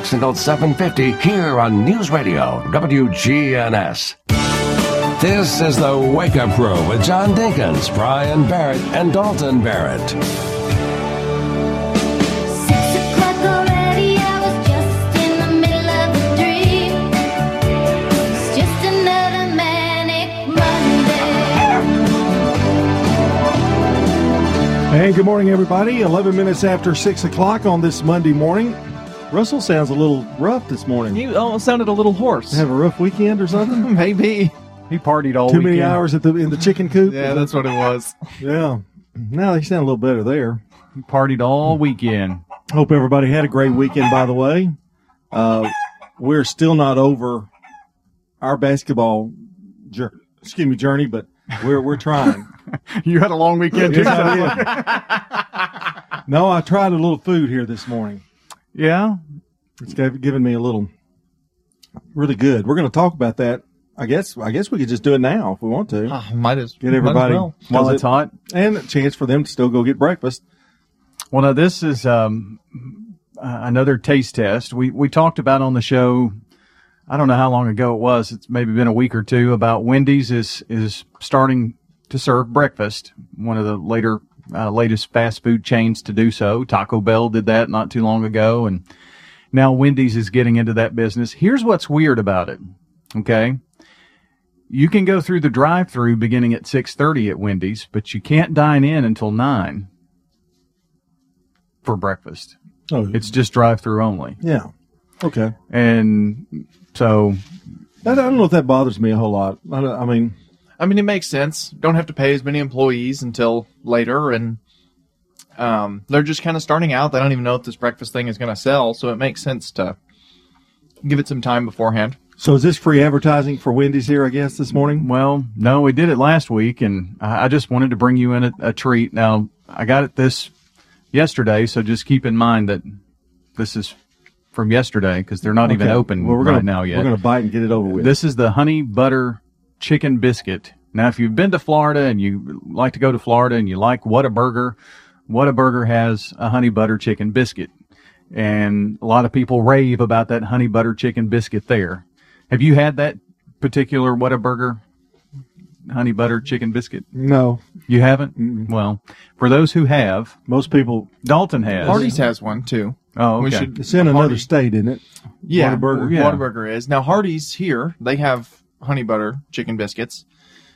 6 until 7:50 here on News Radio WGNS. This is the Wake Up Crew with John Dinkins, Brian Barrett, and Dalton Barrett. 6 o'clock already, I was just in the middle of a dream. It's just another manic Monday. Hey, good morning, everybody. 11 minutes after 6 o'clock on this Monday morning. Russell sounds a little rough this morning. You almost sounded a little hoarse. Have a rough weekend or something? Maybe. He partied all Too weekend. many hours in the chicken coop? Yeah, that's what it was. Yeah. Now they sound a little better there. He partied all weekend. Hope everybody had a great weekend, by the way. We're still not over our basketball journey, but we're trying. You had a long weekend, too. Yes, I did. No, I tried a little food here this morning. Yeah? It's given me a little really good. We're going to talk about that. I guess we could just do it now if we want to. Might as Get everybody well. While it's hot. And a chance for them to still go get breakfast. Well, now, this is another taste test. We talked about on the show, I don't know how long ago it was. It's maybe been a week or two, about Wendy's is starting to serve breakfast. One of the latest fast food chains to do so. Taco Bell did that not too long ago, and now Wendy's is getting into that business. Here's what's weird about it, okay? You can go through the drive-thru beginning at 6:30 at Wendy's, but you can't dine in until 9 for breakfast. Oh, It's just drive-thru only. yeah. Okay. And so I don't know if that bothers me a whole lot. I mean, it makes sense. Don't have to pay as many employees until later, and they're just kind of starting out. They don't even know if this breakfast thing is going to sell, so it makes sense to give it some time beforehand. so is this free advertising for Wendy's here, I guess, this morning? Well, no, we did it last week, and I just wanted to bring you in a treat. Now, I got it this yesterday, so just keep in mind that this is from yesterday because they're not even open right now yet. We're going to bite and get it over with. This is the honey butter chicken biscuit. Now, if you've been to Florida and you like to go to Florida and you like Whataburger has a honey butter chicken biscuit. And a lot of people rave about that honey butter chicken biscuit there. Have you had that particular Whataburger honey butter chicken biscuit? No. You haven't? Mm-mm. Well, for those who have, Most people, Dalton has. Hardee's has one, too. Oh, We okay. should- it's in another Hardee's- state, isn't it? Yeah, Whataburger. Yeah. Whataburger is. Now, Hardee's here, they have honey butter chicken biscuits.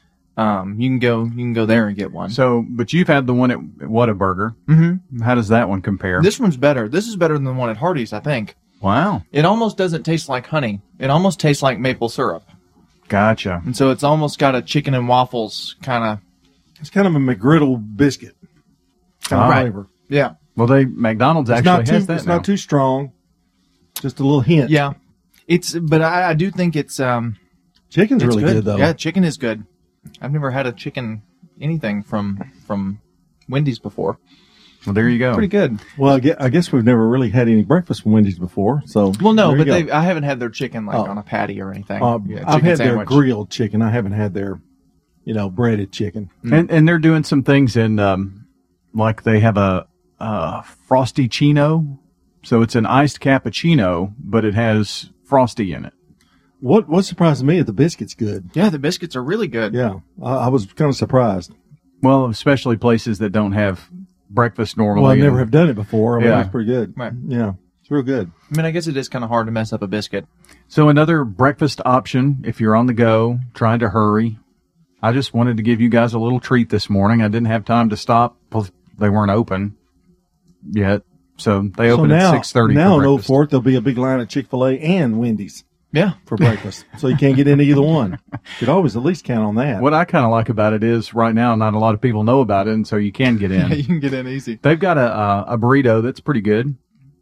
You can go there and get one. So, but you've had the one at Whataburger. Mm-hmm. How does that one compare? This one's better. This is better than the one at Hardee's, I think. Wow. It almost doesn't taste like honey. It almost tastes like maple syrup. Gotcha. And so it's almost got a chicken and waffles kind of. It's kind of a McGriddle biscuit kind of Right. flavor. Yeah. Well, McDonald's It's actually not too. has that It's now. not too strong. Just a little hint. Yeah. But I do think it's Chicken's it's really good though. Yeah, chicken is good. I've never had a chicken anything from Wendy's before. Well, there you go. Pretty good. Well, I guess we've never really had any breakfast from Wendy's before. So Well, no, there you but go. I haven't had their chicken like Oh. on a patty or anything. I've chicken had their sandwich. grilled chicken. I haven't had their, breaded chicken. And they're doing some things in, like they have a Frosty Chino. So it's an iced cappuccino, but it has Frosty in it. What surprised me is the biscuit's good. Yeah, the biscuits are really good. Yeah, I was kind of surprised. Well, especially places that don't have breakfast normally. Well, I never And- have done it before. I mean, Yeah. it's pretty good. Right. Yeah, it's real good. I mean, I guess it is kind of hard to mess up a biscuit. So another breakfast option if you're on the go, trying to hurry. I just wanted to give you guys a little treat this morning. I didn't have time to stop. They weren't open yet. So they open at 6:30 Now for in Old breakfast. Fort, there'll be a big line at Chick-fil-A and Wendy's Yeah. for breakfast. So you can't get into either one. You could always at least count on that. What I kind of like about it is right now not a lot of people know about it, and so you can get in. You can get in easy. They've got a burrito that's pretty good,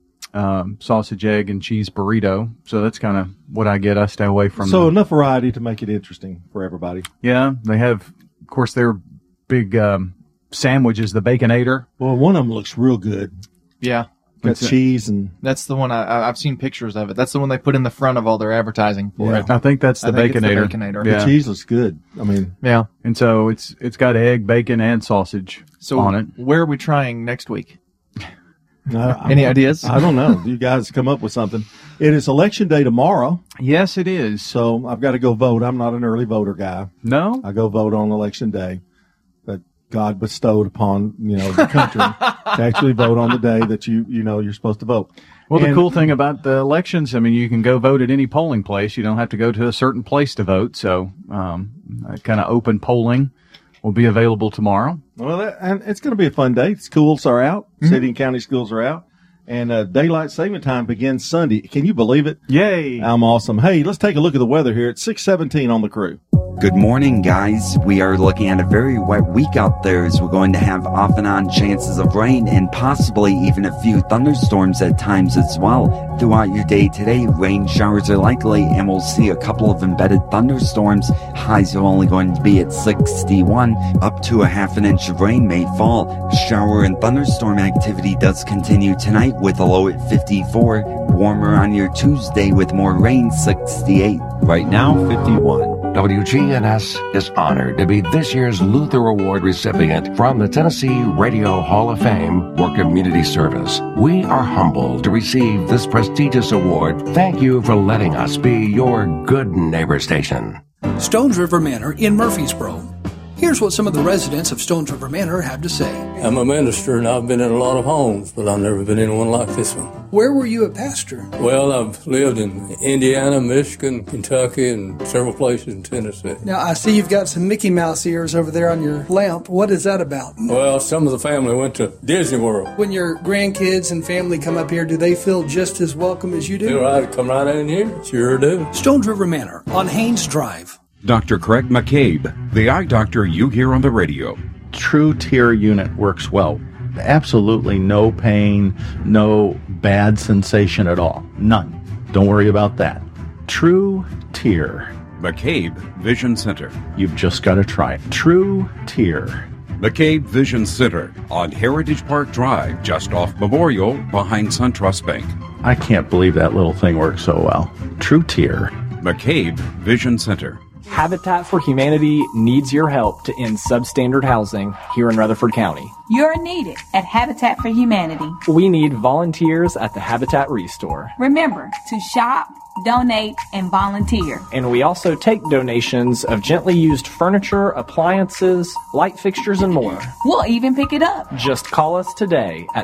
sausage, egg, and cheese burrito. So that's kind of what I get. I stay away from. So enough variety to make it interesting for everybody. Yeah, they have, of course, their big sandwiches, the Baconator. Well, one of them looks real good. Yeah. Got It's a- cheese and That's the one I've seen pictures of it. That's the one they put in the front of all their advertising for Yeah. it. I think that's the I think it's the Baconator. Baconator. Yeah. the cheese looks good. I mean, Yeah. And so it's got egg, bacon, and sausage So on it. where are we trying next week? Any ideas? I don't know. You guys come up with something. It is Election Day tomorrow, Yes, it is. so I've got to go vote. I'm not an early voter guy. No? I go vote on Election Day that God bestowed upon, the country to actually vote on the day that you're supposed to vote. Well, the And- cool thing about the elections, I mean, you can go vote at any polling place. You don't have to go to a certain place to vote. So, kind of open polling will be available tomorrow. Well, and it's going to be a fun day. Schools are out. City and county schools are out. And daylight saving time begins Sunday. Can you believe it? Yay! I'm awesome. Hey, let's take a look at the weather here. It's 6:17 on the crew. Good morning, guys. We are looking at a very wet week out there as we're going to have off and on chances of rain and possibly even a few thunderstorms at times as well. Throughout your day today, rain showers are likely and we'll see a couple of embedded thunderstorms. Highs are only going to be at 61. Up to a half an inch of rain may fall. Shower and thunderstorm activity does continue tonight with a low at 54. Warmer on your Tuesday with more rain, 68. Right now, 51. WGNS is honored to be this year's Luther Award recipient from the Tennessee Radio Hall of Fame for community service. We are humbled to receive this prestigious award. Thank you for letting us be your good neighbor station. Stones River Manor in Murfreesboro. Here's what some of the residents of Stones River Manor have to say. I'm a minister and I've been in a lot of homes, but I've never been in one like this one. Where were you a pastor? Well, I've lived in Indiana, Michigan, Kentucky, and several places in Tennessee. Now, I see you've got some Mickey Mouse ears over there on your lamp. What is that about? Well, some of the family went to Disney World. When your grandkids and family come up here, do they feel just as welcome as you do? They're right, come right in here. Sure do. Stones River Manor on Haynes Drive. Dr. Craig McCabe, the eye doctor you hear on the radio. True Tear unit works well. Absolutely no pain, no bad sensation at all. None. Don't worry about that. True Tear. McCabe Vision Center. You've just got to try it. True Tear. McCabe Vision Center on Heritage Park Drive, just off Memorial, behind SunTrust Bank. I can't believe that little thing works so well. True Tear. McCabe Vision Center. Habitat for Humanity needs your help to end substandard housing here in Rutherford County. You're needed at Habitat for Humanity. We need volunteers at the Habitat Restore. Remember to shop, donate, and volunteer. And we also take donations of gently used furniture, appliances, light fixtures, and more. We'll even pick it up. Just call us today at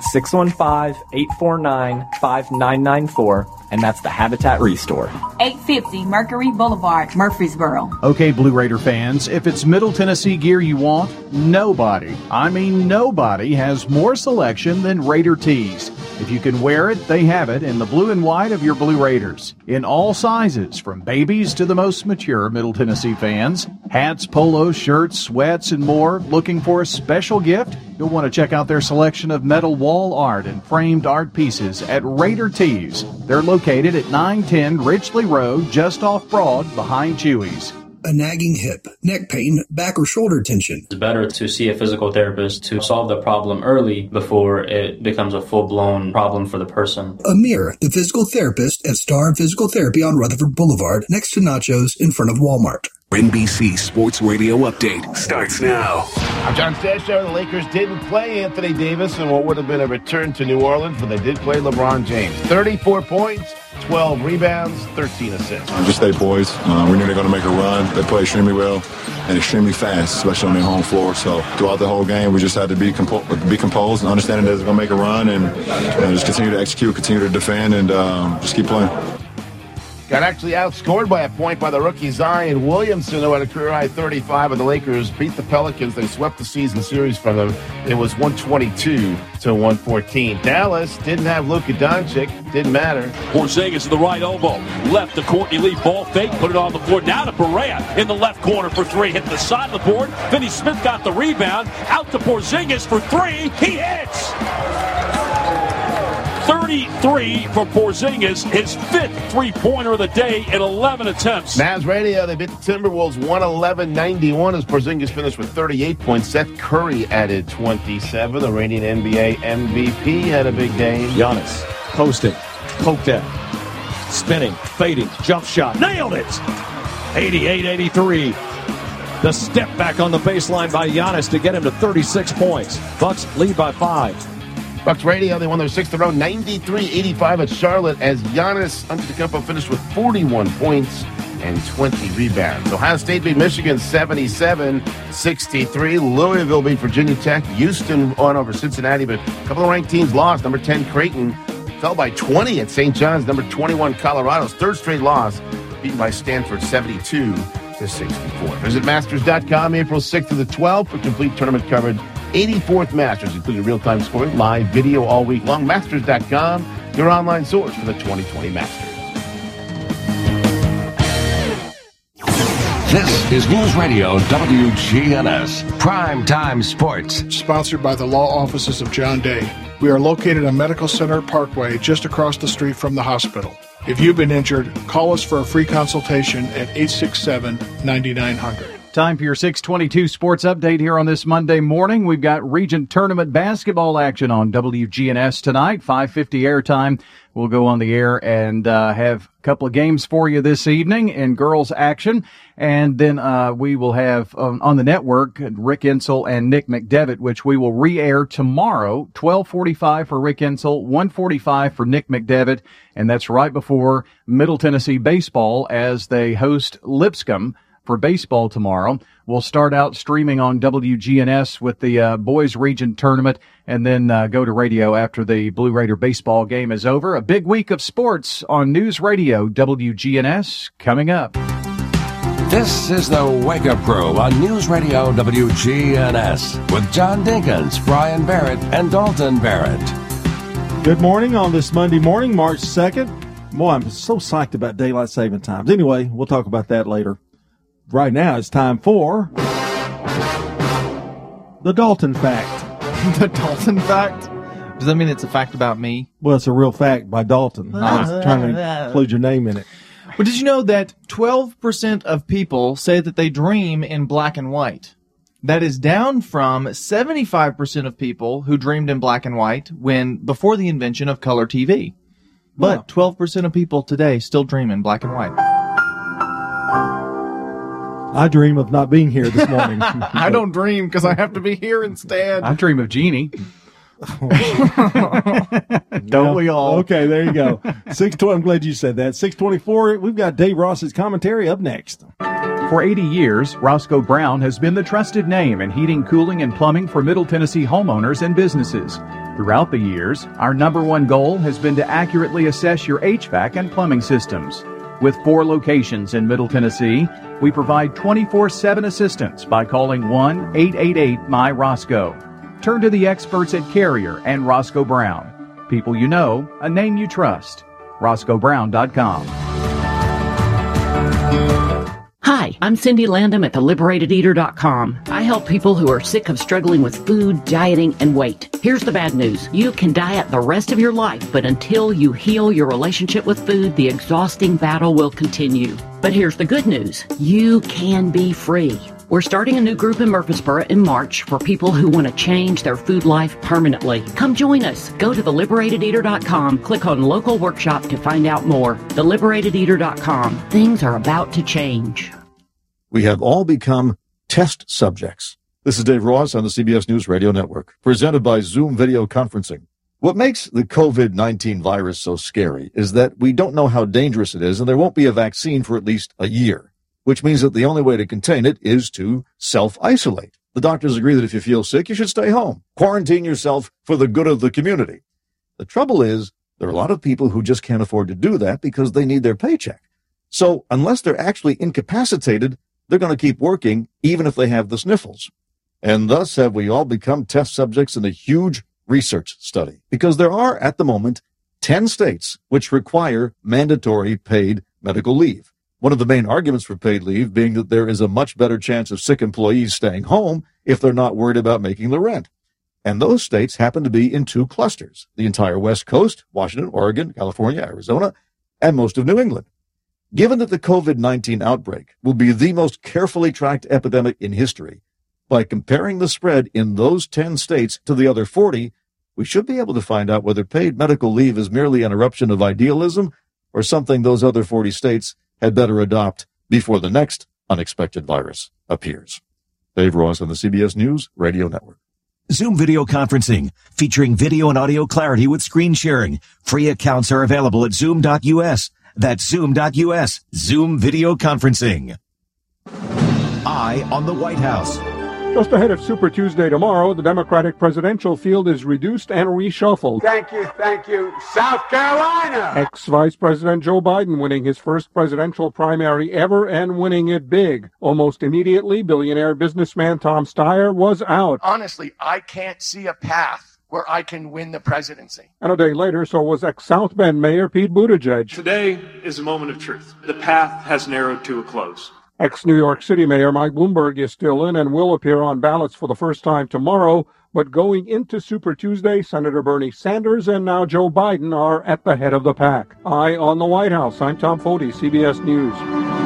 615-849-5994, and that's the Habitat Restore. 850 Mercury Boulevard, Murfreesboro. Okay, Blue Raider fans, if it's Middle Tennessee gear you want, nobody has more selection than Raider Tees. If you can wear it, they have it in the blue and white of your Blue Raiders. In all sizes, from babies to the most mature Middle Tennessee fans. Hats, polos, shirts, sweats, and more. Looking for a special gift? You'll want to check out their selection of metal wall art and framed art pieces at Raider Tees. They're located at 910 Ridgely Road, just off Broad, behind Chewy's. A nagging hip, neck pain, back or shoulder tension. It's better to see a physical therapist to solve the problem early before it becomes a full-blown problem for the person. Amir, the physical therapist at Star Physical Therapy on Rutherford Boulevard, next to Nachos in front of Walmart. NBC Sports Radio Update starts now. I'm John Stashow. The Lakers didn't play Anthony Davis in what would have been a return to New Orleans, but they did play LeBron James. 34 points, 12 rebounds, 13 assists. Just stay poised. We knew they were going to make a run. They played extremely well and extremely fast, especially on their home floor. So throughout the whole game, we just had to be composed and understanding that they're going to make a run and just continue to execute, continue to defend, and just keep playing. Got actually outscored by a point by the rookie Zion Williamson, who had a career-high 35, but the Lakers beat the Pelicans. They swept the season series from them. It was 122-114. Dallas didn't have Luka Doncic. Didn't matter. Porzingis to the right elbow. Left to Courtney Lee. Ball fake. Put it on the floor. Now to Barea in the left corner for three. Hit the side of the board. Finney Smith got the rebound. Out to Porzingis for three. He hits! 33 for Porzingis, his fifth three-pointer of the day in 11 attempts. Mavs Radio, they beat the Timberwolves 111-91 as Porzingis finished with 38 points. Seth Curry added 27. The reigning NBA MVP had a big game. Giannis posting, poked at, spinning, fading, jump shot, nailed it! 88-83. The step back on the baseline by Giannis to get him to 36 points. Bucks lead by 5. Bucks Radio, they won their 6th in a row, 93-85 at Charlotte as Giannis Antetokounmpo finished with 41 points and 20 rebounds. Ohio State beat Michigan 77-63. Louisville beat Virginia Tech. Houston won over Cincinnati, but a couple of ranked teams lost. Number 10, Creighton, fell by 20 at St. John's. Number 21, Colorado's third straight loss, beaten by Stanford 72-64. Visit Masters.com April 6th to the 12th for complete tournament coverage. 84th Masters, including real-time scoring, live video all week long. Masters.com, your online source for the 2020 Masters. This is News Radio WGNS, Primetime Sports. Sponsored by the law offices of John Day. We are located on Medical Center Parkway, just across the street from the hospital. If you've been injured, call us for a free consultation at 867-9900. Time for your 622 sports update here on this Monday morning. We've got Regent Tournament basketball action on WGNS tonight, 5:50 airtime. We'll go on the air and have a couple of games for you this evening in girls action. And then we will have on the network Rick Insell and Nick McDevitt, which we will re-air tomorrow, 12:45 for Rick Insell, 1:45 for Nick McDevitt. And that's right before Middle Tennessee baseball as they host Lipscomb for baseball tomorrow. We'll start out streaming on WGNS with the boys region tournament and then go to radio after the Blue Raider baseball game is over. A big week of sports on News Radio WGNS coming up. This is the Wake Up Crew on News Radio WGNS with John Dinkins, Brian Barrett, and Dalton Barrett. Good morning on this Monday morning, March 2nd. Boy, I'm so psyched about daylight saving times. Anyway, we'll talk about that later. Right now, it's time for the Dalton Fact. The Dalton Fact? Does that mean it's a fact about me? Well, it's a real fact by Dalton. I was trying to include your name in it. Well, did you know that 12% of people say that they dream in black and white? That is down from 75% of people who dreamed in black and white before the invention of color TV. But 12% of people today still dream in black and white. I dream of not being here this morning. I don't dream because I have to be here instead. I dream of Jeannie. Don't we all? Okay, there you go. 620. I'm glad you said that. 624. We've got Dave Ross's commentary up next. For 80 years, Roscoe Brown has been the trusted name in heating, cooling, and plumbing for Middle Tennessee homeowners and businesses. Throughout the years, our number one goal has been to accurately assess your HVAC and plumbing systems. With 4 locations in Middle Tennessee, we provide 24/7 assistance by calling 1-888-MY-ROSCOE. Turn to the experts at Carrier and Roscoe Brown. People you know, a name you trust. RoscoeBrown.com. Hi, I'm Cindy Landham at TheLiberatedEater.com. I help people who are sick of struggling with food, dieting, and weight. Here's the bad news. You can diet the rest of your life, but until you heal your relationship with food, the exhausting battle will continue. But here's the good news. You can be free. We're starting a new group in Murfreesboro in March for people who want to change their food life permanently. Come join us. Go to TheLiberatedEater.com. Click on Local Workshop to find out more. TheLiberatedEater.com. Things are about to change. We have all become test subjects. This is Dave Ross on the CBS News Radio Network, presented by Zoom Video Conferencing. What makes the COVID-19 virus so scary is that we don't know how dangerous it is, and there won't be a vaccine for at least a year, which means that the only way to contain it is to self-isolate. The doctors agree that if you feel sick, you should stay home. Quarantine yourself for the good of the community. The trouble is, there are a lot of people who just can't afford to do that because they need their paycheck. So unless they're actually incapacitated, they're going to keep working even if they have the sniffles. And thus have we all become test subjects in a huge research study, because there are, at the moment, 10 states which require mandatory paid medical leave. One of the main arguments for paid leave being that there is a much better chance of sick employees staying home if they're not worried about making the rent. And those states happen to be in 2 clusters, the entire West Coast, Washington, Oregon, California, Arizona, and most of New England. Given that the COVID-19 outbreak will be the most carefully tracked epidemic in history, by comparing the spread in those 10 states to the other 40, we should be able to find out whether paid medical leave is merely an eruption of idealism or something those other 40 states had better adopt before the next unexpected virus appears. Dave Ross on the CBS News Radio Network. Zoom video conferencing, featuring video and audio clarity with screen sharing. Free accounts are available at zoom.us. That's zoom.us. Zoom video conferencing. Eye on the White House. Just ahead of Super Tuesday tomorrow, the Democratic presidential field is reduced and reshuffled. Thank you. South Carolina! Ex-Vice President Joe Biden winning his first presidential primary ever and winning it big. Almost immediately, billionaire businessman Tom Steyer was out. Honestly, I can't see a path where I can win the presidency. And a day later, so was ex-South Bend Mayor Pete Buttigieg. Today is a moment of truth. The path has narrowed to a close. Ex-New York City Mayor Mike Bloomberg is still in and will appear on ballots for the first time tomorrow. But going into Super Tuesday, Senator Bernie Sanders and now Joe Biden are at the head of the pack. Eye on the White House. I'm Tom Foti, CBS News.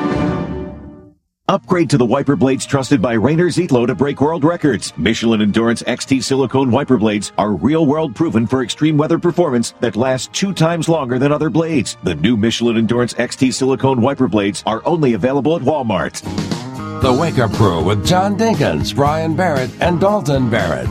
Upgrade to the wiper blades trusted by Rainer Zietlow to break world records. Michelin Endurance XT silicone wiper blades are real-world proven for extreme weather performance that lasts 2 times longer than other blades. The new Michelin Endurance XT silicone wiper blades are only available at Walmart. The Wake Up Crew with John Dinkins, Brian Barrett, and Dalton Barrett.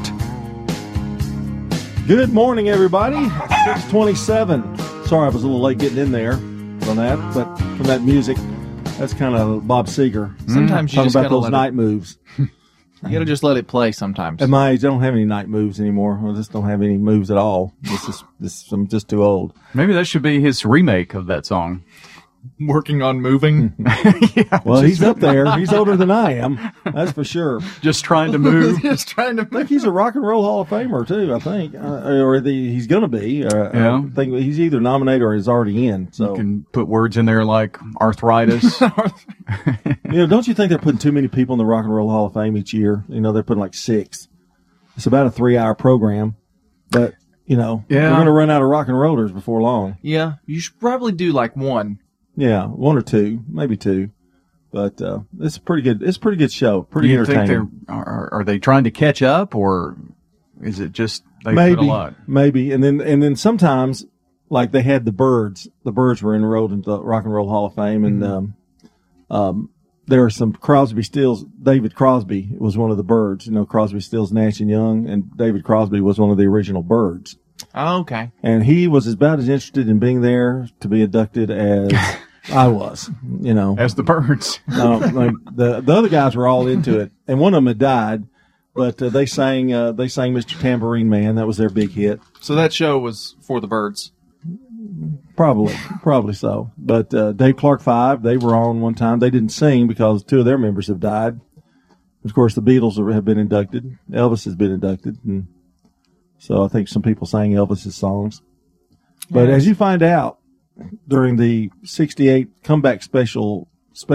Good morning, everybody. 6:27. Sorry I was a little late getting in there on that, but from that music, that's kind of Bob Seger. Sometimes you talking just about gotta those let night moves. You gotta just let it play sometimes. At my age, I don't have any night moves anymore. I just don't have any moves at all. I'm just too old. Maybe that should be his remake of that song. Working on moving. Well, he's up there. He's older than I am. That's for sure. Just trying to move. Just trying to I think he's a Rock and Roll Hall of Famer, too, I think. He's going to be. Yeah. I think he's either nominated or is already in. So. You can put words in there like arthritis. Don't you think they're putting too many people in the Rock and Roll Hall of Fame each year? They're putting like 6. It's about a 3-hour program. But, we're going to run out of rock and rollers before long. Yeah, you should probably do like 1. Yeah, 1 or 2, maybe 2, but it's a pretty good. It's a pretty good show. Pretty entertaining. Are they trying to catch up, or is it just they maybe put a lot? Maybe, and then sometimes like they had the Byrds. The Byrds were enrolled into the Rock and Roll Hall of Fame, and there are some Crosby, Stills. David Crosby was one of the Byrds. Crosby, Stills, Nash and Young, and David Crosby was one of the original Byrds. Oh, okay. And he was about as interested in being there to be inducted as I was, As the Byrds. Like the other guys were all into it, and one of them had died, but they sang Mr. Tambourine Man. That was their big hit. So that show was for the Byrds. Probably so. But Dave Clark 5, they were on one time. They didn't sing because 2 of their members have died. Of course, the Beatles have been inducted. Elvis has been inducted, and so I think some people sang Elvis's songs. But as you find out during the 68 comeback special,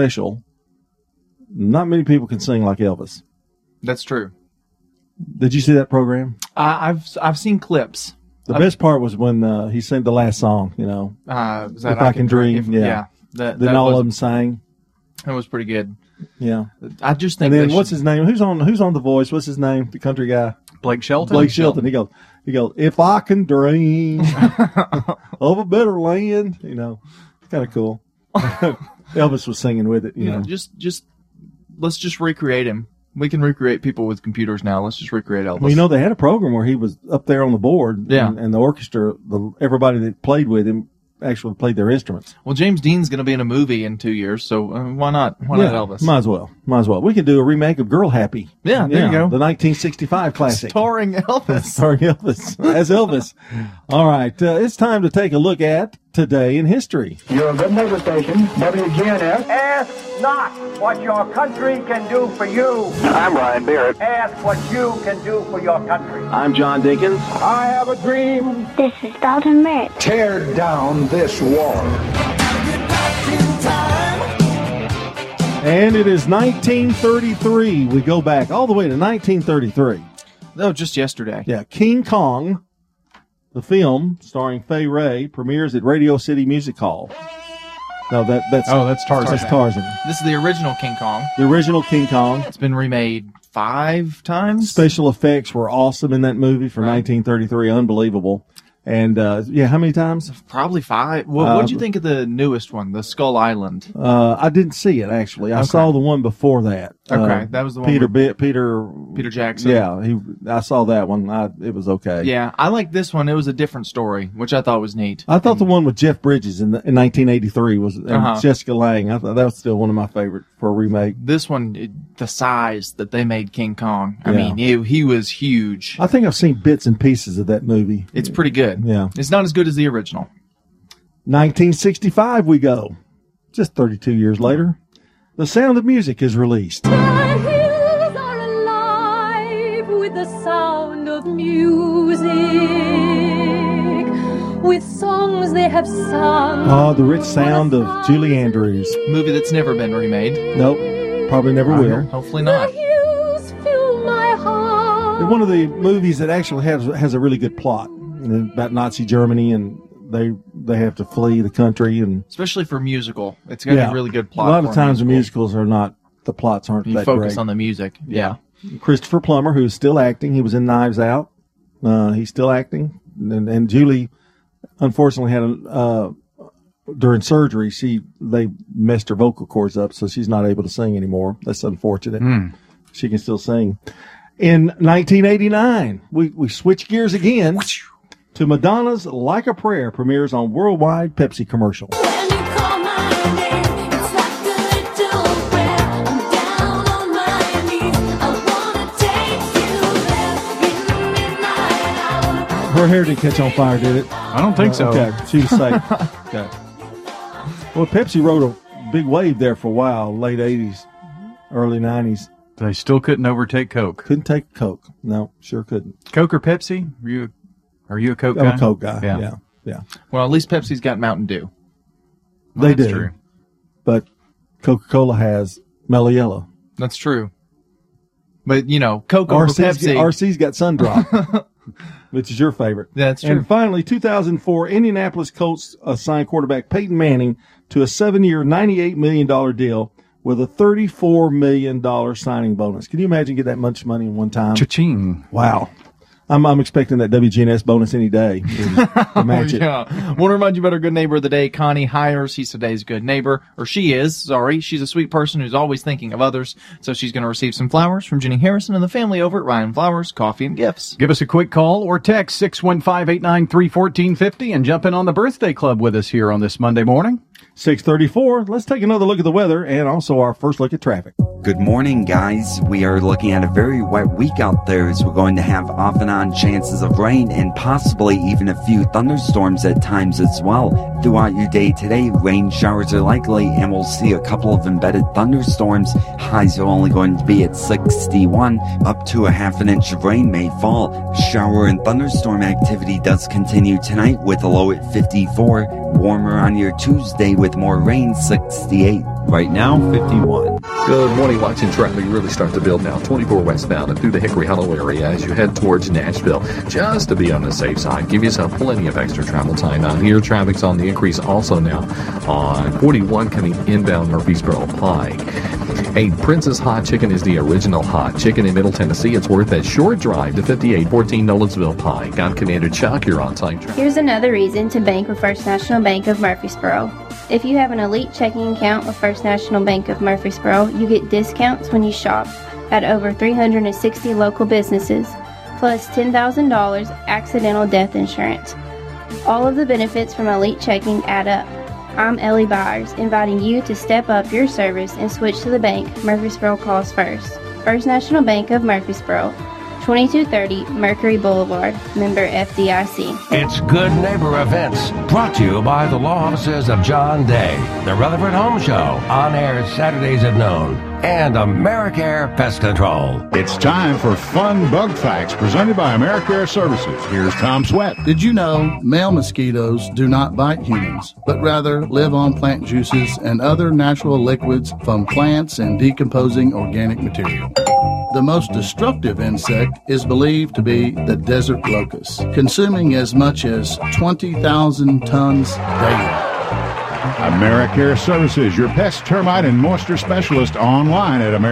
not many people can sing like Elvis. That's true. Did you see that program? I've seen clips. The best part was when he sang the last song, If I Can Dream. Yeah. Then all of them sang. That was pretty good. Yeah. I just think. And then what's his name? Who's on The Voice? What's his name? The country guy. Blake Shelton. Blake Shelton. He goes, if I can dream of a better land, it's kind of cool. Elvis was singing with it, Just let's just recreate him. We can recreate people with computers now. Let's just recreate Elvis. Well, they had a program where he was up there on the board, and the orchestra, everybody that played with him actually played their instruments. Well, James Dean's going to be in a movie in 2 years, so why not? Why not Elvis? Might as well. We could do a remake of Girl Happy. Yeah, there you go. The 1965 classic. Starring Elvis. As Elvis. All right, it's time to take a look at Today in History. You're a good neighbor station, WGNS. Ask not what your country can do for you. I'm Brian Barrett. Ask what you can do for your country. I'm John Dinkins. I have a dream. This is Dalton Barrett. Tear down this wall. And it is 1933. We go back all the way to 1933. No, just yesterday. Yeah, King Kong, the film starring Fay Wray, premieres at Radio City Music Hall. No, that's Tarzan. That's Tarzan. This is the original King Kong. The original King Kong. It's been remade 5 times. Special effects were awesome in that movie from 1933. Unbelievable. And how many times? Probably 5. What did you think of the newest one, the Skull Island? I didn't see it actually. I saw the one before that. Okay, that was the one. Peter Jackson. Yeah, I saw that one. It was okay. Yeah, I like this one. It was a different story, which I thought was neat. I thought the one with Jeff Bridges in 1983 was and Jessica Lange. I thought that was still one of my favorite for a remake. This one, the size that they made King Kong. I mean, he was huge. I think I've seen bits and pieces of that movie. It's pretty good. Yeah. It's not as good as the original. 1965 we go. Just 32 years later. The Sound of Music is released. The hills are alive with the sound of music, with songs they have sung. Oh, the rich sound of Julie Andrews. Movie that's never been remade. Nope, probably never will. Hopefully not. The hills fill my heart. It's one of the movies that actually has a really good plot about Nazi Germany, and they have to flee the country, and especially for musical, it's got a really good plot. A lot of times the musicals are not, the plots aren't you that focus great. on the music. Yeah. Christopher Plummer, who's still acting, he was in Knives Out. He's still acting, and Julie, unfortunately, had during surgery they messed her vocal cords up, so she's not able to sing anymore. That's unfortunate. She can still sing. In 1989, we switch gears again to Madonna's Like a Prayer premieres on Worldwide Pepsi commercial. Her hair didn't catch on fire, did it? I don't think so. Okay, she was safe. Okay. Well, Pepsi rode a big wave there for a while, late 80s, early 90s. They still couldn't overtake Coke. Couldn't take Coke. No, sure couldn't. Coke or Pepsi? Are you a Coke guy? I'm a Coke guy. Yeah. Well, at least Pepsi's got Mountain Dew. They that's do. true. But Coca-Cola has Mellow Yellow. That's true. But, Coke over Pepsi. RC's got Sundrop, which is your favorite. That's true. And finally, 2004, Indianapolis Colts signed quarterback Peyton Manning to a 7-year, $98 million deal with a $34 million signing bonus. Can you imagine getting that much money in one time? Cha-ching. Wow. I'm expecting that WGNS bonus any day to match it. Yeah. Want to remind you about our good neighbor of the day, Connie Hires. He's today's good neighbor, or she is, sorry. She's a sweet person who's always thinking of others, so she's going to receive some flowers from Jenny Harrison and the family over at Ryan Flowers, Coffee and Gifts. Give us a quick call or text 615-893-1450 and jump in on the birthday club with us here on this Monday morning. 6:34. Let's take another look at the weather and also our first look at traffic. Good morning, guys. We are looking at a very wet week out there as we're going to have off and on chances of rain and possibly even a few thunderstorms at times as well. Throughout your day today, rain showers are likely and we'll see a couple of embedded thunderstorms. Highs are only going to be at 61. Up to a half an inch of rain may fall. Shower and thunderstorm activity does continue tonight with a low at 54. Warmer on your Tuesday with more rain, 68. Right now, 51. Good morning. Watching traffic really start to build now. 24 westbound and through the Hickory Hollow area as you head towards Nashville. Just to be on the safe side, give yourself plenty of extra travel time out here. Traffic's on the increase also now on 41 coming inbound Murfreesboro Pike. Hey, Princess Hot Chicken is the original hot chicken in Middle Tennessee. It's worth that short drive to 5814 Nolensville Pike. I'm Commander Chuck. You're on time. Here's another reason to bank with First National Bank of Murfreesboro. If you have an elite checking account with First National Bank of Murfreesboro, you get discounts when you shop at over 360 local businesses, plus $10,000 accidental death insurance. All of the benefits from elite checking add up. I'm Ellie Byers, inviting you to step up your service and switch to the bank Murfreesboro calls first. First National Bank of Murfreesboro, 2230 Mercury Boulevard, member FDIC. It's Good Neighbor Events, brought to you by the law offices of John Day, the Rutherford Home Show, on air Saturdays at noon, and AmeriCare Pest Control. It's time for Fun Bug Facts presented by AmeriCare Services. Here's Tom Sweat. Did you know male mosquitoes do not bite humans, but rather live on plant juices and other natural liquids from plants and decomposing organic material? The most destructive insect is believed to be the desert locust, consuming as much as 20,000 tons daily. AmeriCare Services, your pest, termite, and moisture specialist, online at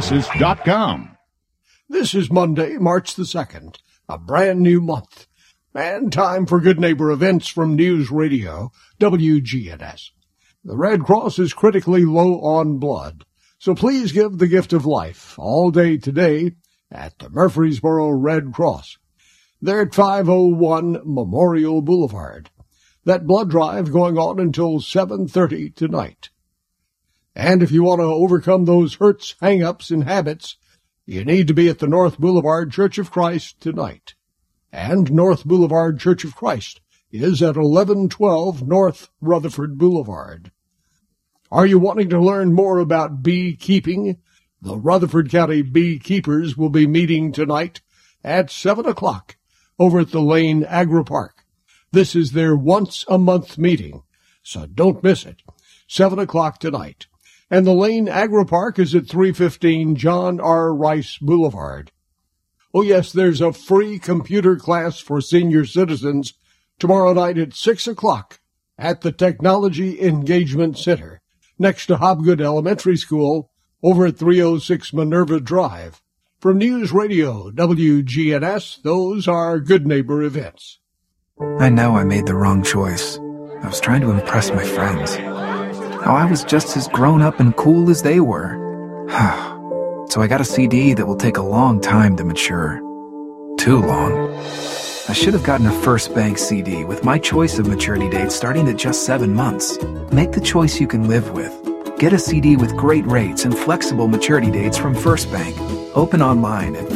AmeriCareServices.com. This is Monday, March the 2nd, a brand new month. And time for Good Neighbor events from News Radio, WGNS. The Red Cross is critically low on blood, so please give the gift of life all day today at the Murfreesboro Red Cross. They're at 501 Memorial Boulevard. That blood drive going on until 7:30 tonight. And if you want to overcome those hurts, hang-ups, and habits, you need to be at the North Boulevard Church of Christ tonight. And North Boulevard Church of Christ is at 1112 North Rutherford Boulevard. Are you wanting to learn more about beekeeping? The Rutherford County Beekeepers will be meeting tonight at 7 o'clock over at the Lane Agri Park. This is their once-a-month meeting, so don't miss it. 7 o'clock tonight. And the Lane Agri Park is at 315 John R. Rice Boulevard. Oh, yes, there's a free computer class for senior citizens tomorrow night at 6 o'clock at the Technology Engagement Center, next to Hobgood Elementary School, over at 306 Minerva Drive. From News Radio, WGNS, those are Good Neighbor events. I know I made the wrong choice. I was trying to impress my friends. How I was just as grown up and cool as they were. So I got a CD that will take a long time to mature. Too long. I should have gotten a First Bank CD with my choice of maturity dates starting at just 7 months. Make the choice you can live with. Get a CD with great rates and flexible maturity dates from First Bank. Open online at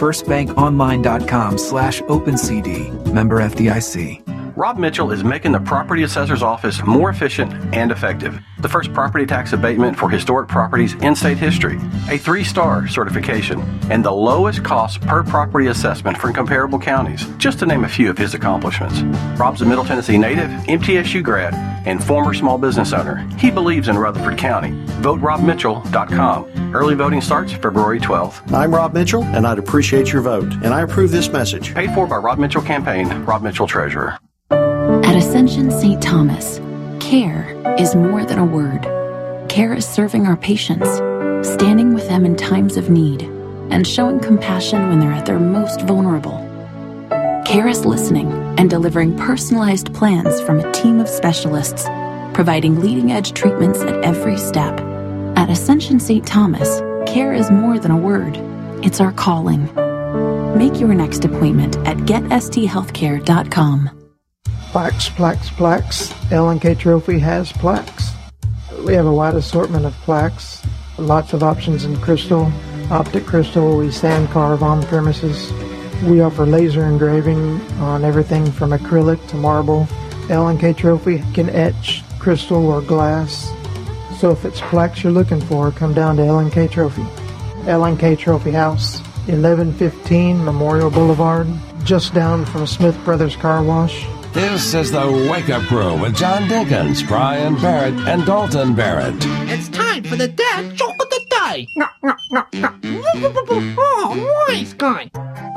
firstbankonline.com/opencd. Member FDIC. Rob Mitchell is making the property assessor's office more efficient and effective. The first property tax abatement for historic properties in state history, a 3-star certification, and the lowest cost per property assessment from comparable counties, just to name a few of his accomplishments. Rob's a Middle Tennessee native, MTSU grad, and former small business owner. He believes in Rutherford County. Vote RobMitchell.com. Early voting starts February 12th. I'm Rob Mitchell, and I'd appreciate your vote. And I approve this message. Paid for by Rob Mitchell Campaign, Rob Mitchell Treasurer. At Ascension St. Thomas, care is more than a word. Care is serving our patients, standing with them in times of need, and showing compassion when they're at their most vulnerable. Care is listening and delivering personalized plans from a team of specialists, providing leading-edge treatments at every step. At Ascension St. Thomas, care is more than a word. It's our calling. Make your next appointment at GetSTHealthcare.com. Plaques. L&K Trophy has plaques. We have a wide assortment of plaques, lots of options in crystal, optic crystal. We sand carve on premises. We offer laser engraving on everything from acrylic to marble. L&K Trophy can etch crystal or glass. So if it's plaques you're looking for, come down to L&K Trophy. L&K Trophy House, 1115 Memorial Boulevard, just down from Smith Brothers Car Wash. This is the Wake Up Crew with John Dinkins, Brian Barrett, and Dalton Barrett. It's time for the dad joke of the day. Oh, nice guy.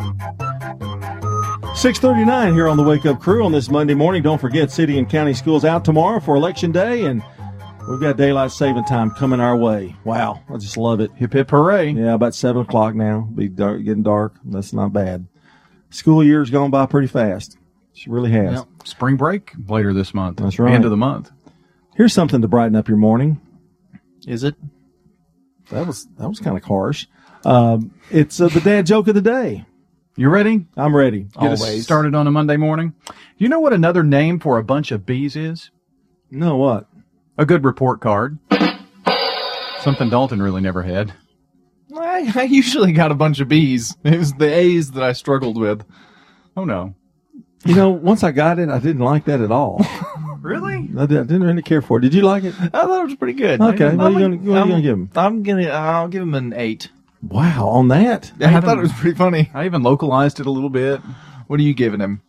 6:39 here on the Wake Up Crew on this Monday morning. Don't forget, city and county schools out tomorrow for Election Day, and we've got daylight saving time coming our way. Wow, I just love it. Hip hip hooray. Yeah, about 7 o'clock now. Be dark, getting dark. That's not bad. School year's gone by pretty fast. She really has. Yep. Spring break later this month. That's right. End of the month. Here's something to brighten up your morning. Is it? That was kind of harsh. It's the dad joke of the day. You ready? I'm ready. Get us started on a Monday morning. You know what another name for a bunch of bees is? No, what? A good report card. Something Dalton really never had. I usually got a bunch of B's. It was the A's that I struggled with. Oh, no. You know, once I got it, I didn't like that at all. Really? I didn't really care for it. Did you like it? I thought it was pretty good. Okay, what are you going to give him? I'll give him an 8. Wow, on that? I thought it was pretty funny. I even localized it a little bit. What are you giving him?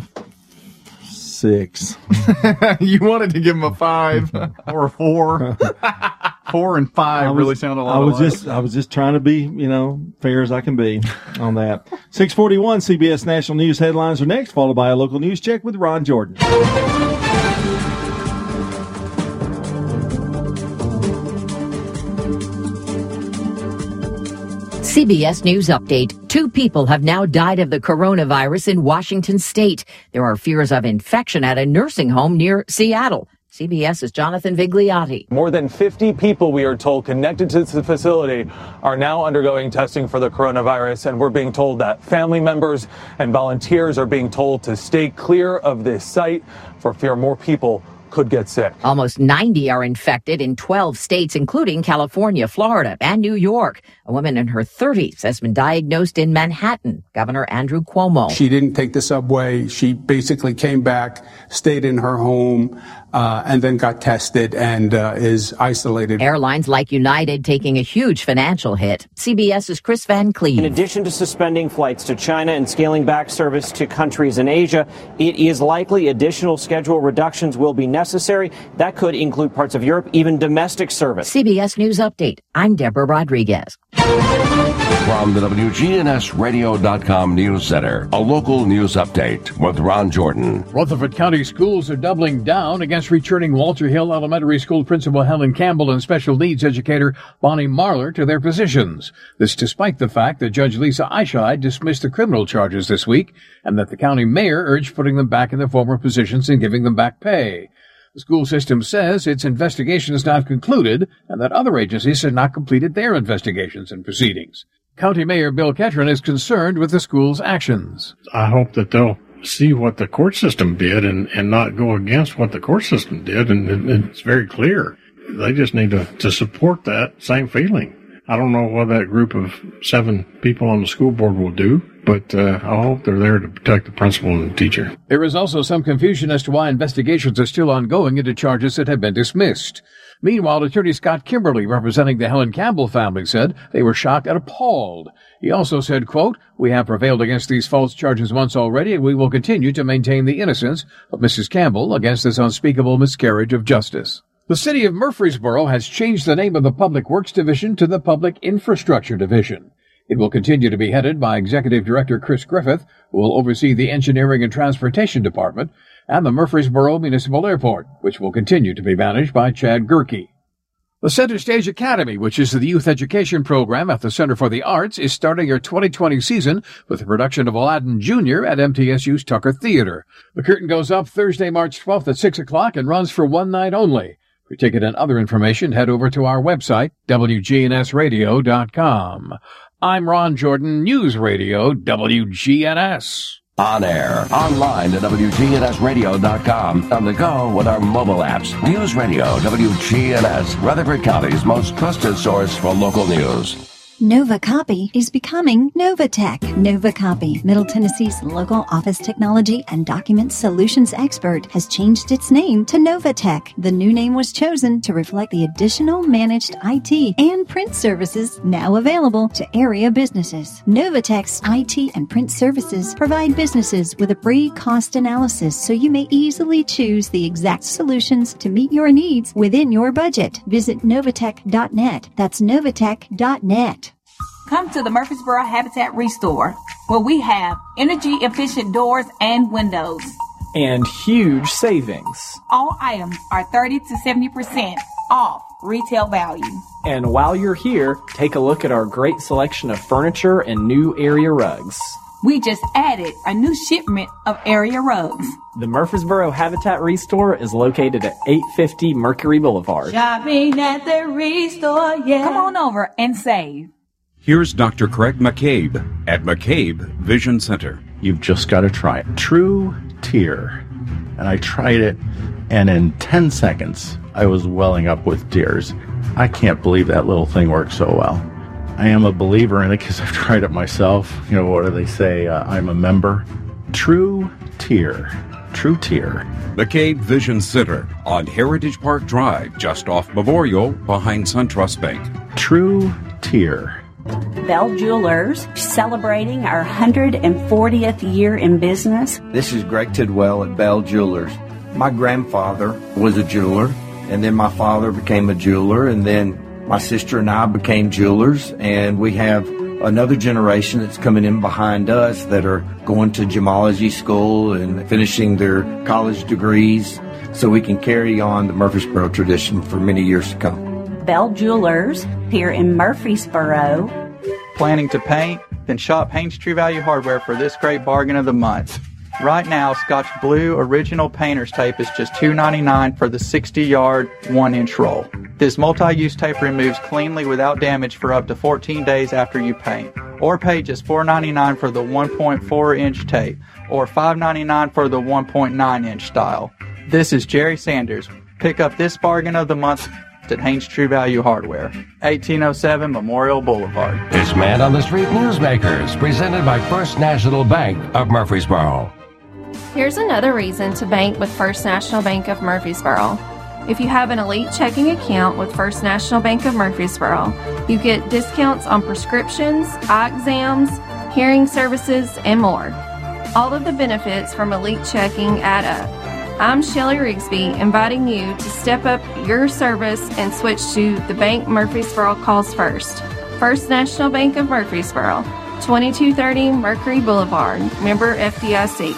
6. You wanted to give him a 5 or a 4. 4 and 5 really sound a lot alike. I was just trying to be, fair as I can be on that. 6:41 CBS National News headlines are next, followed by a local news check with Ron Jordan. CBS News Update. 2 people have now died of the coronavirus in Washington state. There are fears of infection at a nursing home near Seattle. CBS's Jonathan Vigliotti. More than 50 people, we are told, connected to the facility are now undergoing testing for the coronavirus, and we're being told that family members and volunteers are being told to stay clear of this site for fear more people could get sick. Almost 90 are infected in 12 states, including California, Florida, and New York. A woman in her 30s has been diagnosed in Manhattan. Governor Andrew Cuomo. She didn't take the subway. She basically came back, stayed in her home, and then got tested and is isolated. Airlines like United taking a huge financial hit. CBS's Chris Van Cleve. In addition to suspending flights to China and scaling back service to countries in Asia, it is likely additional schedule reductions will be necessary. That could include parts of Europe, even domestic service. CBS News Update. I'm Deborah Rodriguez. From the WGNSradio.com News Center, a local news update with Ron Jordan. Rutherford County schools are doubling down against returning Walter Hill Elementary School Principal Helen Campbell and special needs educator Bonnie Marler to their positions. This despite the fact that Judge Lisa Eichscheid dismissed the criminal charges this week and that the county mayor urged putting them back in their former positions and giving them back pay. The school system says its investigation is not concluded and that other agencies have not completed their investigations and proceedings. County Mayor Bill Ketron is concerned with the school's actions. I hope that they'll see what the court system did and not go against what the court system did. And it's very clear. They just need to support that same feeling. I don't know what that group of 7 people on the school board will do, but I hope they're there to protect the principal and the teacher. There is also some confusion as to why investigations are still ongoing into charges that have been dismissed. Meanwhile, attorney Scott Kimberly, representing the Helen Campbell family, said they were shocked and appalled. He also said, quote, "We have prevailed against these false charges once already, and we will continue to maintain the innocence of Mrs. Campbell against this unspeakable miscarriage of justice." The city of Murfreesboro has changed the name of the Public Works Division to the Public Infrastructure Division. It will continue to be headed by Executive Director Chris Griffith, who will oversee the Engineering and Transportation Department, and the Murfreesboro Municipal Airport, which will continue to be managed by Chad Gerke. The Center Stage Academy, which is the youth education program at the Center for the Arts, is starting their 2020 season with the production of Aladdin Jr. at MTSU's Tucker Theater. The curtain goes up Thursday, March 12th at 6 o'clock and runs for one night only. For ticket and other information, head over to our website, WGNSradio.com. I'm Ron Jordan, News Radio, WGNS. On air, online at WGNSradio.com, on the go with our mobile apps. News Radio, WGNS, Rutherford County's most trusted source for local news. NovaCopy is becoming Novatech. NovaCopy, Middle Tennessee's local office technology and document solutions expert, has changed its name to Novatech. The new name was chosen to reflect the additional managed IT and print services now available to area businesses. Novatech's IT and print services provide businesses with a free cost analysis so you may easily choose the exact solutions to meet your needs within your budget. Visit Novatech.net. That's Novatech.net. Come to the Murfreesboro Habitat Restore, where we have energy-efficient doors and windows. And huge savings. All items are 30 to 70% off retail value. And while you're here, take a look at our great selection of furniture and new area rugs. We just added a new shipment of area rugs. The Murfreesboro Habitat Restore is located at 850 Mercury Boulevard. Shopping at the Restore, yeah. Come on over and save. Here's Dr. Craig McCabe at McCabe Vision Center. You've just got to try it. True Tear. And I tried it, and in 10 seconds, I was welling up with tears. I can't believe that little thing works so well. I am a believer in it because I've tried it myself. You know, what do they say? I'm a member. True Tear. True Tear. McCabe Vision Center on Heritage Park Drive, just off Memorial, behind SunTrust Bank. True Tear. Bell Jewelers, celebrating our 140th year in business. This is Greg Tidwell at Bell Jewelers. My grandfather was a jeweler, and then my father became a jeweler, and then my sister and I became jewelers, and we have another generation that's coming in behind us that are going to gemology school and finishing their college degrees so we can carry on the Murfreesboro tradition for many years to come. Bell Jewelers here in Murfreesboro. Planning to paint? Then shop Haynes True Value Hardware for this great bargain of the month. Right now, Scotch Blue Original Painter's Tape is just $2.99 for the 60-yard, 1-inch roll. This multi-use tape removes cleanly without damage for up to 14 days after you paint. Or pay just $4.99 for the 1.4-inch tape, or $5.99 for the 1.9-inch style. This is Jerry Sanders. Pick up this bargain of the month at Haynes True Value Hardware, 1807 Memorial Boulevard. It's Man on the Street Newsmakers, presented by First National Bank of Murfreesboro. Here's another reason to bank with First National Bank of Murfreesboro. If you have an elite checking account with First National Bank of Murfreesboro, you get discounts on prescriptions, eye exams, hearing services, and more. All of the benefits from elite checking add up. I'm Shelley Rigsby, inviting you to step up your service and switch to the bank Murfreesboro calls first. First National Bank of Murfreesboro, 2230 Mercury Boulevard, member FDIC.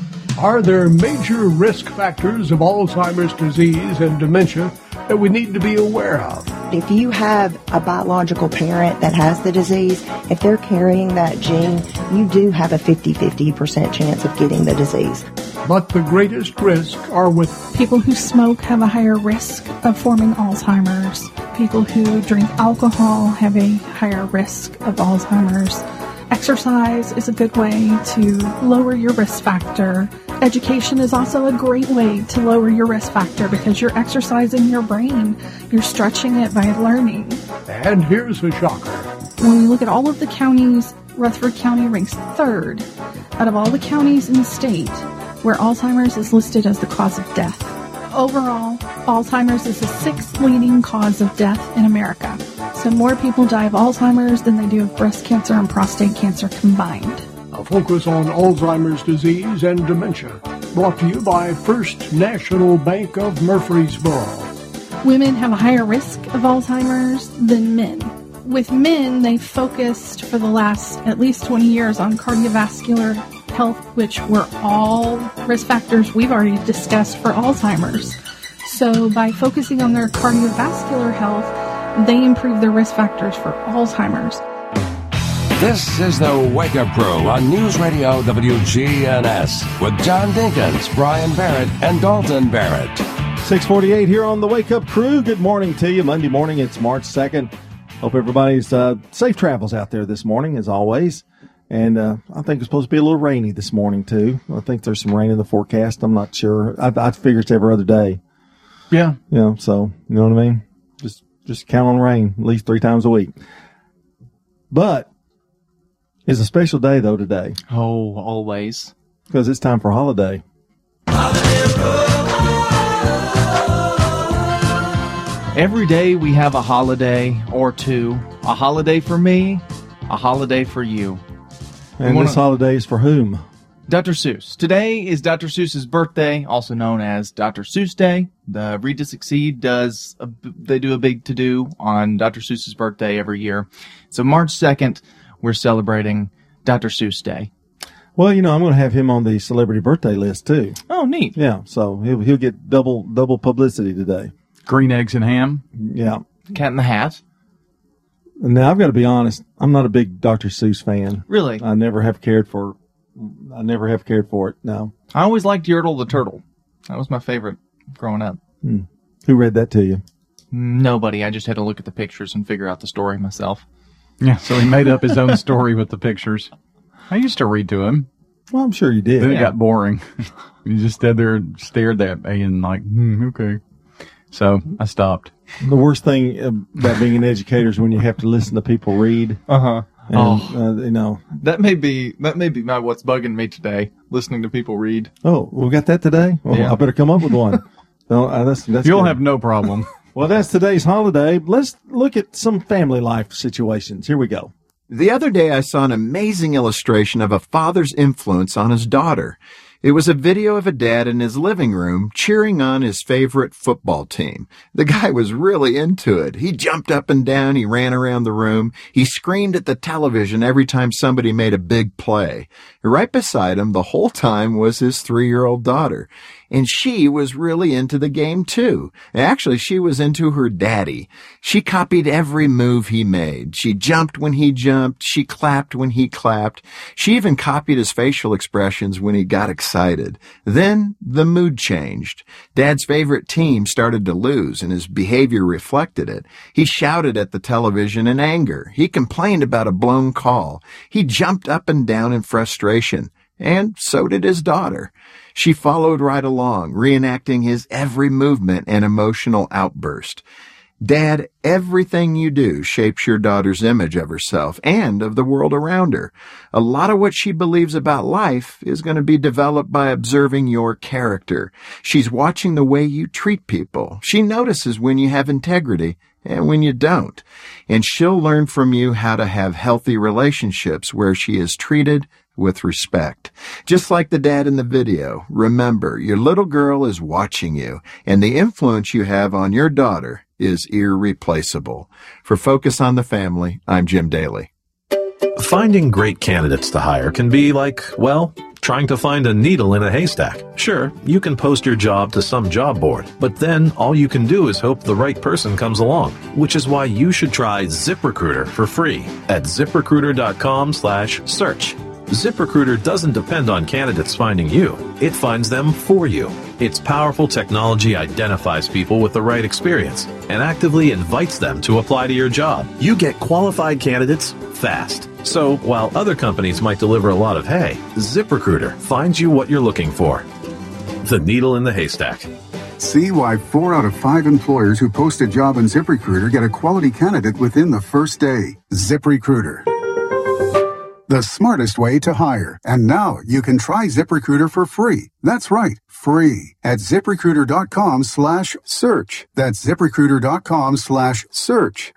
Are there major risk factors of Alzheimer's disease and dementia that we need to be aware of? If you have a biological parent that has the disease, if they're carrying that gene, you do have a 50% chance of getting the disease. But the greatest risk are with people who smoke have a higher risk of forming Alzheimer's. People who drink alcohol have a higher risk of Alzheimer's. Exercise is a good way to lower your risk factor. Education is also a great way to lower your risk factor because you're exercising your brain. You're stretching it by learning. And here's a shocker. When we look at all of the counties, Rutherford County ranks third out of all the counties in the state where Alzheimer's is listed as the cause of death. Overall, Alzheimer's is the sixth leading cause of death in America. So more people die of Alzheimer's than they do of breast cancer and prostate cancer combined. A focus on Alzheimer's disease and dementia. Brought to you by First National Bank of Murfreesboro. Women have a higher risk of Alzheimer's than men. With men, they focused for the last at least 20 years on cardiovascular health, which were all risk factors we've already discussed for Alzheimer's. So by focusing on their cardiovascular health, they improve their risk factors for Alzheimer's. This is the Wake Up Crew on News Radio WGNS with John Dinkins, Brian Barrett, and Dalton Barrett. 6:48 here on the Wake Up Crew. Good morning to you. Monday morning, it's March 2nd. Hope everybody's safe travels out there this morning, as always. And I think it's supposed to be a little rainy this morning, too. I think there's some rain in the forecast. I'm not sure. I figure it's every other day. Yeah. You know, so, you know what I mean? Just count on rain at least 3 times a week. But it's a special day, though, today. Oh, always. Because it's time for holiday. Every day we have a holiday or two. A holiday for me, a holiday for you. And this holiday is for whom? Dr. Seuss. Today is Dr. Seuss's birthday, also known as Dr. Seuss Day. The Read to Succeed they do a big to-do on Dr. Seuss's birthday every year. So March 2nd, we're celebrating Dr. Seuss Day. Well, you know, I'm going to have him on the celebrity birthday list, too. Oh, neat. Yeah, so he'll get double publicity today. Green eggs and ham? Yeah. Cat in the Hat? Now, I've got to be honest. I'm not a big Dr. Seuss fan. Really? I never have cared for it, no. I always liked Yertle the Turtle. That was my favorite growing up. Who read that to you? Nobody. I just had to look at the pictures and figure out the story myself. Yeah, so he made up his own story with the pictures. I used to read to him. Well, I'm sure you did. Then it got boring. You just stood there and stared at me and like, okay. So I stopped. The worst thing about being an educator is when you have to listen to people read. Uh-huh. And, you know. That may be my what's bugging me today, listening to people read. Oh, we got that today? Well, yeah. I better come up with one. No, that's You'll good. have no problem. Well, that's today's holiday. Let's look at some family life situations. Here we go. The other day I saw an amazing illustration of a father's influence on his daughter. It was a video of a dad in his living room cheering on his favorite football team. The guy was really into it. He jumped up and down. He ran around the room. He screamed at the television every time somebody made a big play. Right beside him the whole time was his 3-year-old daughter. And she was really into the game too. Actually, she was into her daddy. She copied every move he made. She jumped when he jumped. She clapped when he clapped. She even copied his facial expressions when he got excited. Then the mood changed. Dad's favorite team started to lose, and his behavior reflected it. He shouted at the television in anger. He complained about a blown call. He jumped up and down in frustration. And so did his daughter. She followed right along, reenacting his every movement and emotional outburst. Dad, everything you do shapes your daughter's image of herself and of the world around her. A lot of what she believes about life is going to be developed by observing your character. She's watching the way you treat people. She notices when you have integrity and when you don't. And she'll learn from you how to have healthy relationships where she is treated with respect. Just like the dad in the video, remember, your little girl is watching you, and the influence you have on your daughter is irreplaceable. For Focus on the Family, I'm Jim Daly. Finding great candidates to hire can be like, well, trying to find a needle in a haystack. Sure, you can post your job to some job board, but then all you can do is hope the right person comes along, which is why you should try ZipRecruiter for free at ZipRecruiter.com/search. ZipRecruiter doesn't depend on candidates finding you. It finds them for you. Its powerful technology identifies people with the right experience and actively invites them to apply to your job. You get qualified candidates fast. So while other companies might deliver a lot of hay, ZipRecruiter finds you what you're looking for. The needle in the haystack. See why 4 out of 5 employers who post a job on ZipRecruiter get a quality candidate within the first day. ZipRecruiter, the smartest way to hire. And now you can try ZipRecruiter for free. That's right, free at ZipRecruiter.com/search. That's ZipRecruiter.com/search.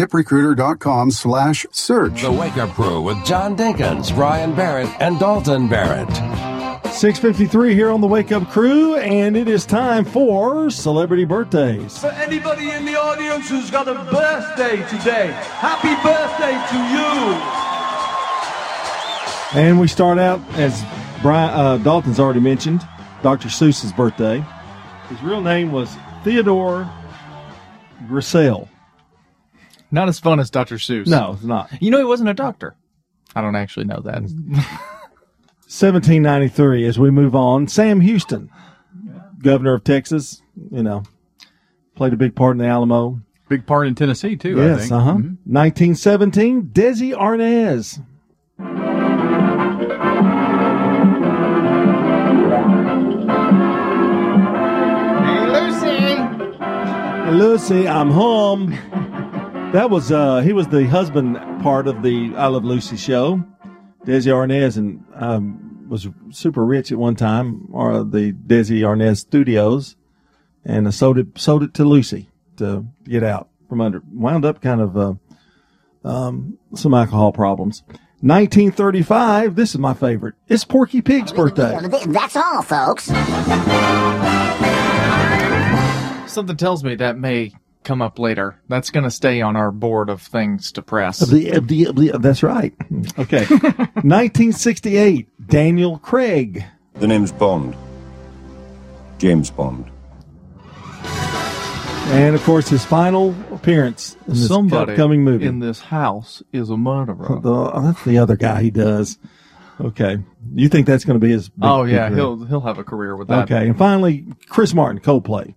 ZipRecruiter.com/search. The Wake Up Crew with John Dinkins, Brian Barrett, and Dalton Barrett. 6:53 here on the Wake Up Crew, and it is time for Celebrity Birthdays. For anybody in the audience who's got a birthday today, happy birthday to you. And we start out, as Dalton's already mentioned, Dr. Seuss's birthday. His real name was Theodore Grissel. Not as fun as Dr. Seuss. No, it's not. You know, he wasn't a doctor. I don't actually know that. 1793, as we move on. Sam Houston, governor of Texas, played a big part in the Alamo. Big part in Tennessee, too, yes, I think. 1917, Desi Arnaz. Lucy, I'm home. That was he was the husband part of the I Love Lucy show. Desi Arnaz and was super rich at one time, or the Desi Arnaz Studios, and sold it to Lucy to get out from under. Wound up kind of some alcohol problems. 1935. This is my favorite. It's Porky Pig's birthday. That's all, folks. Something tells me that may come up later. That's going to stay on our board of things to press. That's right. Okay. 1968, Daniel Craig. The name's Bond. James Bond. And, of course, his final appearance in this upcoming movie. In this house is a murderer. That's the other guy he does. Okay. You think that's going to be his big, Oh, yeah. big career? He'll have a career with that. Okay. And finally, Chris Martin, Coldplay.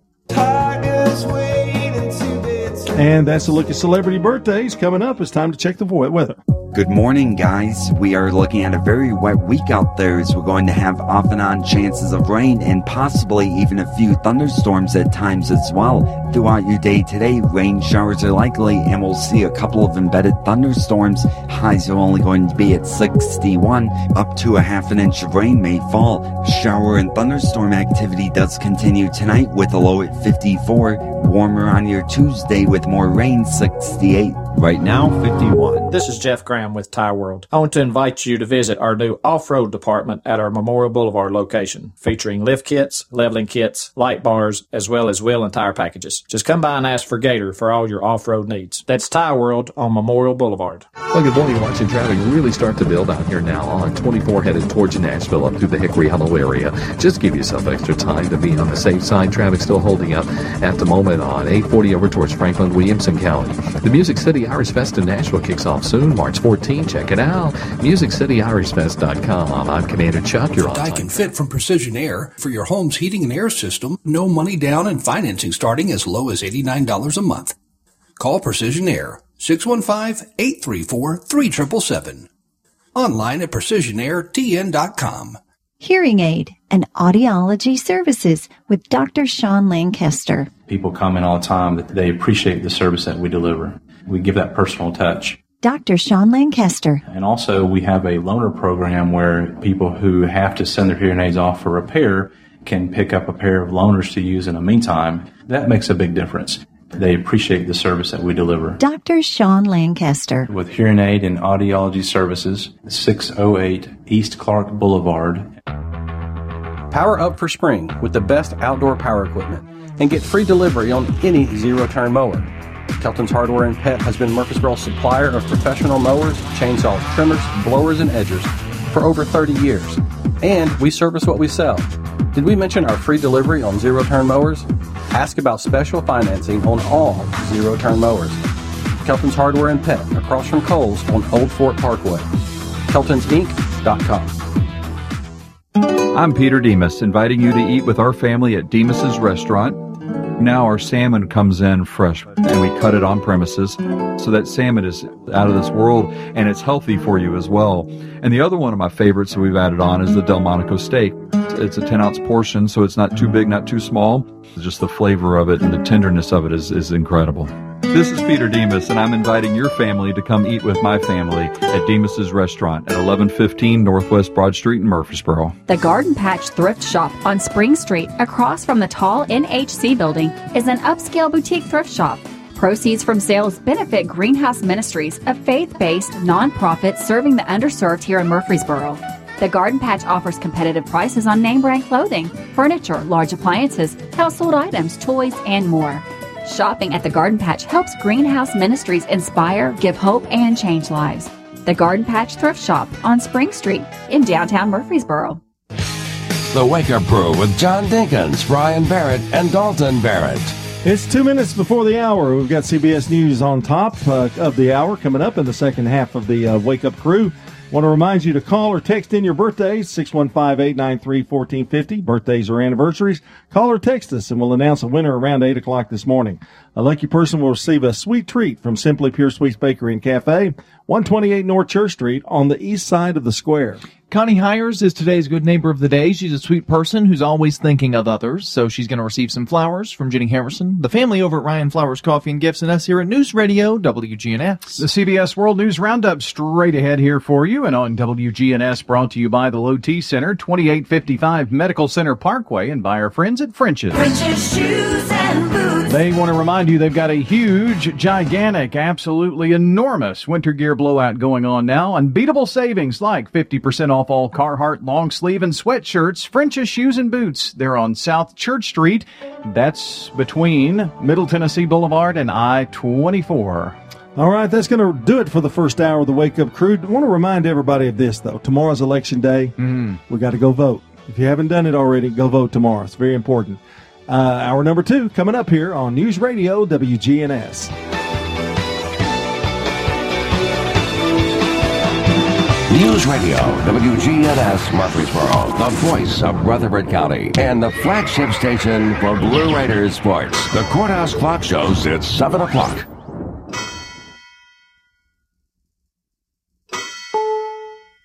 And that's a look at celebrity birthdays. Coming up, it's time to check the weather. Good morning, guys. We are looking at a very wet week out there, as we're going to have off and on chances of rain and possibly even a few thunderstorms at times as well. Throughout your day today, rain showers are likely, and we'll see a couple of embedded thunderstorms. Highs are only going to be at 61. Up to a half an inch of rain may fall. Shower and thunderstorm activity does continue tonight with a low at 54. Warmer on your Tuesday with more rain, 68. Right now, 51. This is Jeff Graham with Tire World. I want to invite you to visit our new off-road department at our Memorial Boulevard location, featuring lift kits, leveling kits, light bars, as well as wheel and tire packages. Just come by and ask for Gator for all your off-road needs. That's Tire World on Memorial Boulevard. Well, good morning. Watching traffic really start to build out here now on 24 headed towards Nashville up through the Hickory Hollow area. Just give yourself extra time to be on the safe side. Traffic still holding up at the moment on 840 over towards Franklin Williamson County. The Music City Irish Fest in Nashville kicks off soon, March 14. Check it out. MusicCityIrishFest.com. I'm Commander Chuck. You're on Dyke and Fit from Precision Air for your home's heating and air system. No money down and financing starting as low as $89 a month. Call Precision Air 615-834-3777. Online at precisionairtn.com. Hearing Aid and Audiology Services with Dr. Sean Lancaster. People comment all the time that they appreciate the service that we deliver. We give that personal touch. Dr. Sean Lancaster. And also we have a loaner program where people who have to send their hearing aids off for repair can pick up a pair of loaners to use in the meantime. That makes a big difference. They appreciate the service that we deliver. Dr. Sean Lancaster. With Hearing Aid and Audiology Services, 608 East Clark Boulevard. Power up for spring with the best outdoor power equipment and get free delivery on any zero-turn mower. Kelton's Hardware and Pet has been Murfreesboro's supplier of professional mowers, chainsaws, trimmers, blowers, and edgers for over 30 years. And we service what we sell. Did we mention our free delivery on zero-turn mowers? Ask about special financing on all zero-turn mowers. Kelton's Hardware and Pet, across from Kohl's on Old Fort Parkway. KeltonsInc.com. I'm Peter Demas, inviting you to eat with our family at Demas's Restaurant. Now our salmon comes in fresh, and we cut it on premises, so that salmon is out of this world, and it's healthy for you as well. And the other one of my favorites that we've added on is the Delmonico steak. It's a 10-ounce portion, so it's not too big, not too small. Just the flavor of it and the tenderness of it is incredible. This is Peter Demas, and I'm inviting your family to come eat with my family at Demas's Restaurant at 1115 Northwest Broad Street in Murfreesboro. The Garden Patch Thrift Shop on Spring Street, across from the tall NHC building, is an upscale boutique thrift shop. Proceeds from sales benefit Greenhouse Ministries, a faith-based nonprofit serving the underserved here in Murfreesboro. The Garden Patch offers competitive prices on name-brand clothing, furniture, large appliances, household items, toys, and more. Shopping at the Garden Patch helps Greenhouse Ministries inspire, give hope, and change lives. The Garden Patch Thrift Shop on Spring Street in downtown Murfreesboro. The Wake Up Crew with John Dinkins, Brian Barrett, and Dalton Barrett. It's 2 minutes before the hour. We've got CBS News on top of the hour coming up in the second half of the Wake Up Crew. Want to remind you to call or text in your birthdays, 615-893-1450. Birthdays or anniversaries. Call or text us, and we'll announce a winner around 8 o'clock this morning. A lucky person will receive a sweet treat from Simply Pure Sweets Bakery and Cafe, 128 North Church Street on the east side of the square. Connie Hires is today's good neighbor of the day. She's a sweet person who's always thinking of others, so she's going to receive some flowers from Jenny Harrison, the family over at Ryan Flowers Coffee and Gifts, and us here at News Radio WGNS. The CBS World News Roundup straight ahead here for you, and on WGNS, brought to you by the Low T Center, 2855 Medical Center Parkway, and by our friends at French's. French's Shoes and Boots. They want to remind you they've got a huge, gigantic, absolutely enormous winter gear blowout going on now. Unbeatable savings like 50% off all Carhartt long sleeve and sweatshirts. French's Shoes and Boots. They're on South Church Street. That's between Middle Tennessee Boulevard and I-24. All right, that's going to do it for the first hour of the Wake Up Crew. I want to remind everybody of this, though. Tomorrow's Election Day. We got to go vote. If you haven't done it already, go vote tomorrow. It's very important. Hour number 2 coming up here on News Radio WGNS. News Radio WGNS Murfreesboro, the voice of Rutherford County, and the flagship station for Blue Raiders sports. The Courthouse Clock shows it's 7 o'clock.